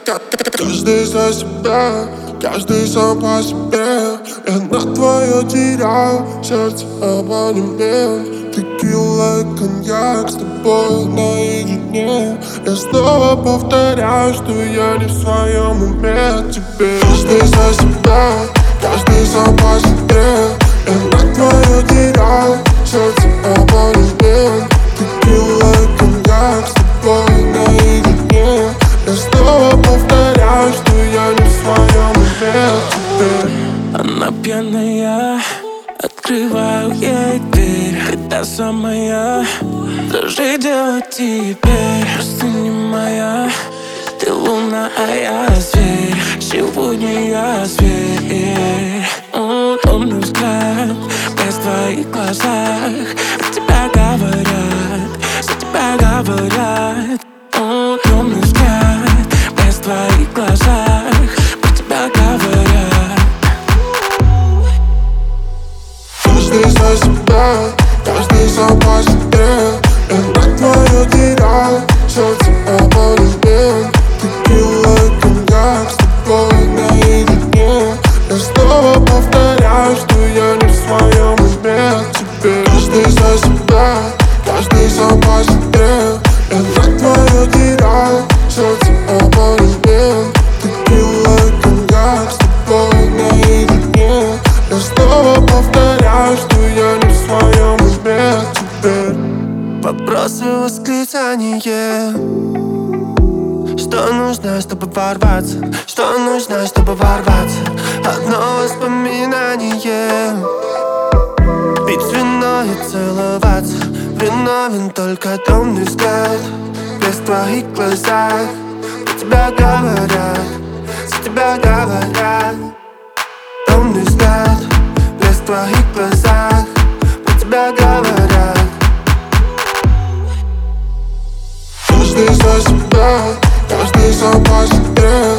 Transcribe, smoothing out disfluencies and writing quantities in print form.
Каждый за себя, каждый сам по себе. Я на твое терял сердце абонемент. Текила и коньяк с тобой наедине. Я снова повторяю, что я не в своем уме. Теперь каждый за себя, каждый сам по себе. Я на твое терял сердце абонемент. Текила и коньяк с тобой наедине. Я снова повторяю, что я не в своем уме теперь. Она пьяная, открываю ей дверь. Ты та самая, что же делать теперь? Просто не моя. Ты луна, а я зверь. Сегодня я зверь. Умный взгляд, блеск в твоих глазах. Про тебя говорят, за тебя говорят. Умный взгляд, блеск в твоих глазах. Про тебя говорят. Каждый за себя, каждый сам по себе. Я на твое терял сердце абонемент. Текила и коньяк с тобой наедине. Я снова повторяю, что я не в своем уме теперь. Каждый за себя, каждый сам по себе. Я на твое терял сердце абонемент. Текила и коньяк с тобой наедине. Я снова повторяю, что я не в своем уме теперь. Вопросы, восклицания. Что нужно, чтобы ворваться? Что нужно, чтобы ворваться? Одно воспоминание. Пить вино и целоваться. Виновен только темный взгляд. Блеск в твоих глазах. Про тебя говорят, за тебя говорят. Темный взгляд, блеск в твоих глазах. Про тебя говорят. Каждый за себя, каждый сам по себе.